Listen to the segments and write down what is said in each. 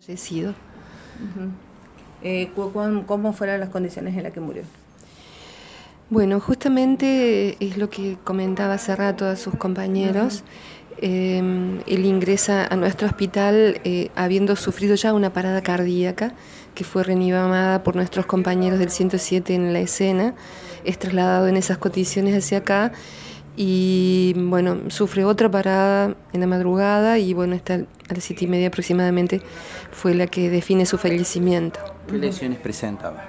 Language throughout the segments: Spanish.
Fallecido. ¿Cómo fueron las condiciones en las que murió? Bueno, justamente es lo que comentaba hace rato a sus compañeros. Él ingresa a nuestro hospital habiendo sufrido ya una parada cardíaca que fue reanimada por nuestros compañeros del 107 en la escena. Es trasladado en esas condiciones hacia acá y bueno, sufre otra parada en la madrugada y bueno, a las 7:30 aproximadamente fue la que define su fallecimiento. ¿Qué lesiones presentaba?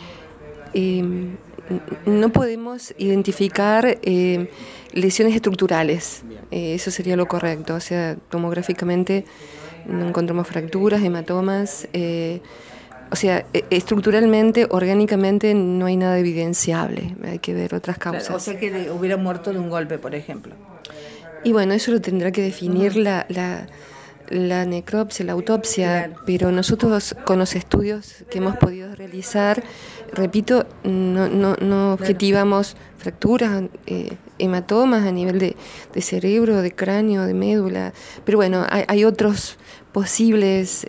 No podemos identificar lesiones estructurales, eso sería lo correcto, o sea, tomográficamente no encontramos fracturas, hematomas, o sea, estructuralmente, orgánicamente no hay nada evidenciable, hay que ver otras causas. Claro, o sea que hubiera muerto de un golpe, por ejemplo. Y bueno, eso lo tendrá que definir la necropsia, la autopsia, claro. Pero nosotros con los estudios que hemos podido realizar, repito, no objetivamos fracturas, hematomas a nivel de cerebro, de cráneo, de médula, pero bueno, hay otros posibles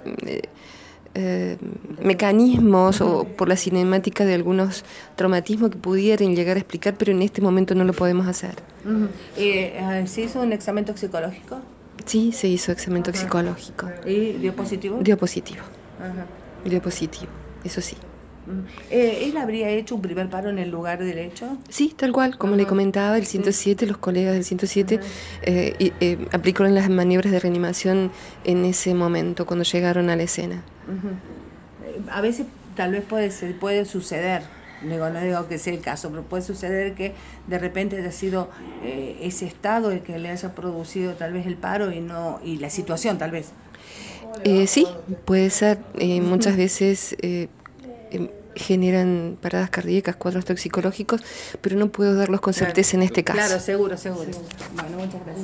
mecanismos o por la cinemática de algunos traumatismos que pudieran llegar a explicar, pero en este momento no lo podemos hacer. ¿Se hizo un examen toxicológico? Sí, se hizo examen toxicológico. ¿Y dio positivo? Dio positivo. Ajá. Dio positivo, eso sí. ¿Él habría hecho un primer paro en el lugar del hecho? Sí, tal cual, como le comentaba, el 107, los colegas del 107 aplicaron las maniobras de reanimación en ese momento, cuando llegaron a la escena. A veces tal vez puede suceder, no digo que sea el caso, pero puede suceder que de repente haya sido ese estado el que le haya producido tal vez el paro y la situación tal vez. Sí, puede ser. Muchas veces generan paradas cardíacas, cuadros toxicológicos, pero no puedo darlos con certeza en este caso. Claro, seguro. Bueno, muchas gracias.